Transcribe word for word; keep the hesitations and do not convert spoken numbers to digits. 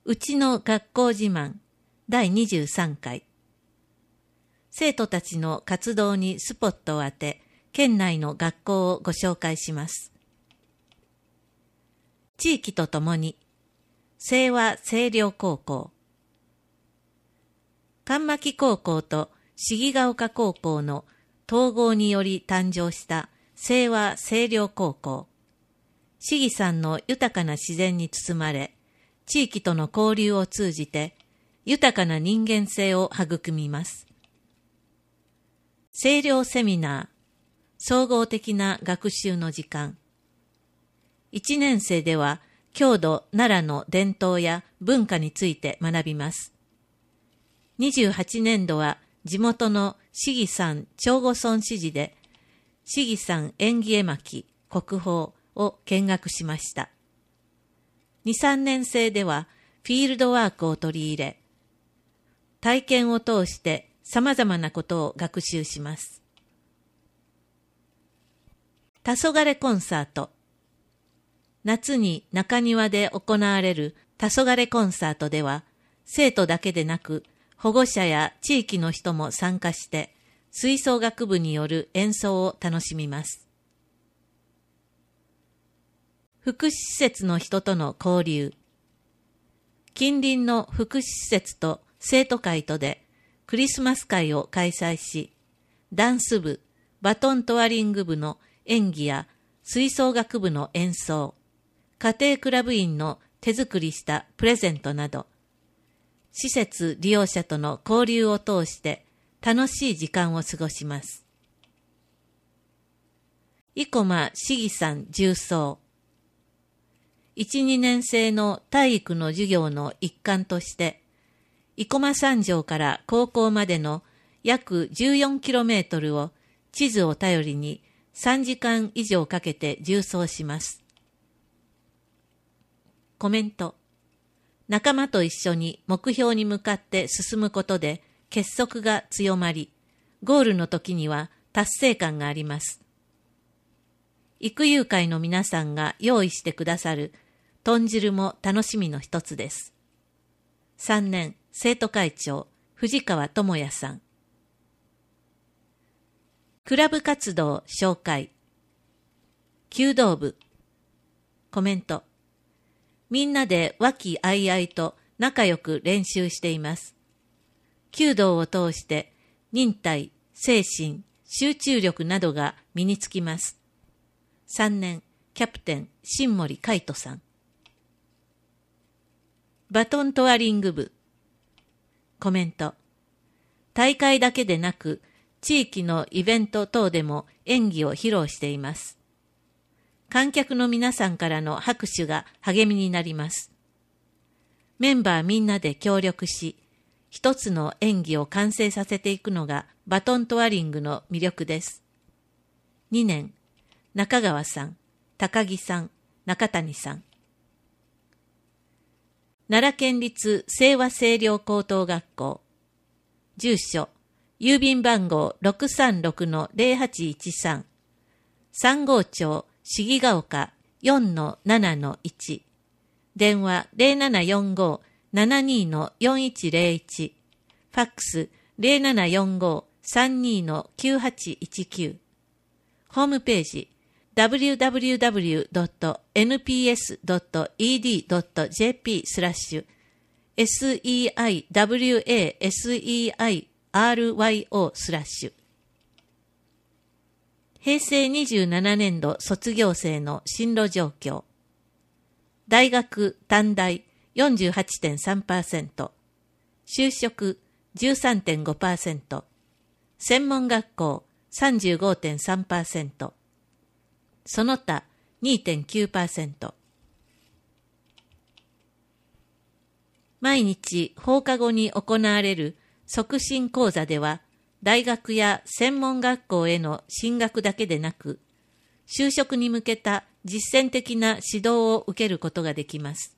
うちの学校自慢だいにじゅうさんかい。生徒たちの活動にスポットを当て、県内の学校をご紹介します。地域とともに、清和清涼高校。神巻高校と重ヶ丘高校の統合により誕生した清和清涼高校。市議さんの豊かな自然に包まれ、地域との交流を通じて豊かな人間性を育みます。清涼セミナー、総合的な学習の時間。いちねん生では郷土奈良の伝統や文化について学びます。にじゅうはちねんどは地元の市議山長後村市寺で市議山縁起絵巻国宝を見学しました。に、さんねん生ではフィールドワークを取り入れ、体験を通して様々なことを学習します。黄昏コンサート。夏に中庭で行われる黄昏コンサートでは、生徒だけでなく保護者や地域の人も参加して、吹奏楽部による演奏を楽しみます。福祉施設の人との交流。近隣の福祉施設と生徒会とでクリスマス会を開催し、ダンス部、バトントワリング部の演技や吹奏楽部の演奏、家庭クラブ員の手作りしたプレゼントなど、施設利用者との交流を通して楽しい時間を過ごします。生駒市議さん重奏。いち、にねん生の体育の授業の一環として、生駒三条から高校までの約 じゅうよんキロメートルを地図を頼りにさんじかん以上かけて縦走します。コメント。仲間と一緒に目標に向かって進むことで結束が強まり、ゴールの時には達成感があります。育遊会の皆さんが用意してくださる豚汁も楽しみの一つです。さんねん生徒会長藤川智也さん。クラブ活動紹介。弓道部。コメント。みんなで和気あいあいと仲良く練習しています。弓道を通して忍耐、精神、集中力などが身につきます。さんねんキャプテン新森海斗さん。バトントワリング部。コメント。大会だけでなく地域のイベント等でも演技を披露しています。観客の皆さんからの拍手が励みになります。メンバーみんなで協力し、一つの演技を完成させていくのがバトントワリングの魅力です。にねん中川さん、高木さん、中谷さん。奈良県立清和清涼高等学校。住所、郵便番号 ろくさんろくのゼロはちいちさん。さん号町重ヶ丘 よんのななのいち。電話 ゼロななよんご ななにのよんいちゼロいち。ファックス ゼロななよんご さんにのきゅうはちいちきゅう。ホームページ ダブリューダブリューダブリュードットエヌピーエスドットイーディードットジェーピー スラッシュ セイワーセイワーオー スラッシュ。平成にじゅうななねんど卒業生の進路状況。大学・短大 よんじゅうはちてんさんパーセント、就職 じゅうさんてんごパーセント、専門学校 さんじゅうごてんさんパーセント、その他 にてんきゅうパーセント。毎日放課後に行われる促進講座では、大学や専門学校への進学だけでなく、就職に向けた実践的な指導を受けることができます。